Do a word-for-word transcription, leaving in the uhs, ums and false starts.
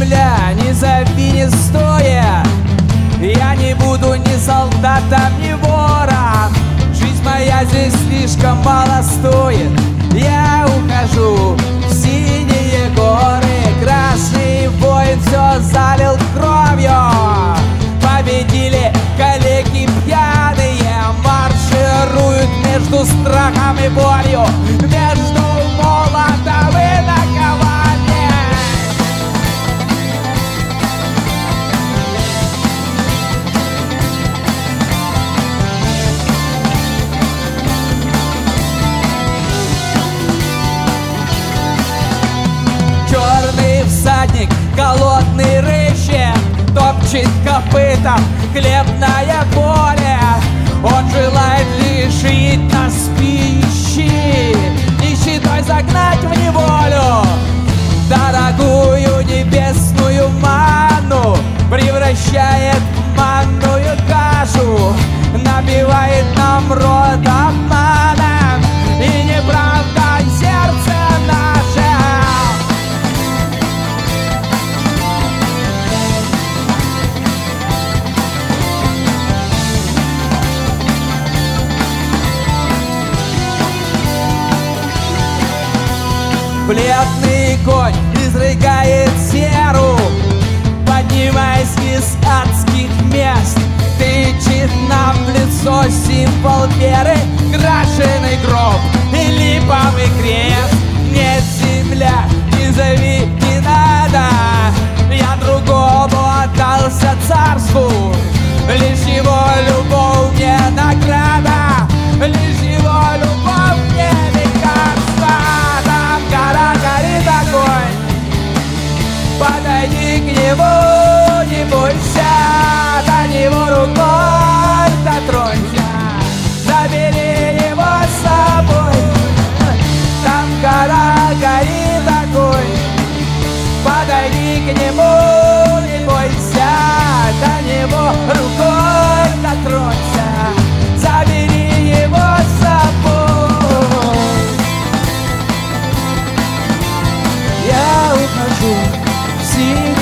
земля, не зови, не стоя. Я не буду ни солдатом, ни вором. Жизнь моя здесь слишком мало стоит. Я ухожу в синие горы. Красный воин все залил кровью. Победили коллеги пьяные, маршируют между страхом и болью, между молотом и наковальней. Черный всадник, голодный рыщет, топчет копытом хлебное поле. Он желает лишить нас пищи, нищетой загнать в неволю. Дорогую небесную манну превращает в манную кашу, набивает нам рот обманом и неправдой сердце наше. Бледный конь изрыгает серу, поднимаясь из адских мест, тычет нам в лицо символ веры, крашеный гроб и липовый крест. Нет, земля, не зови, не надо, я другому отдался царству, лишь его любовь мне награда, лишь его любовь мне лекарство. Гора горит огонь, подойди к нему, не бойся, до него рукой дотронься, забери его с собой. Там гора горит огонь, подойди к нему, не бойся, до него рукой дотронься, забери его с собой. Я ухожу в синь.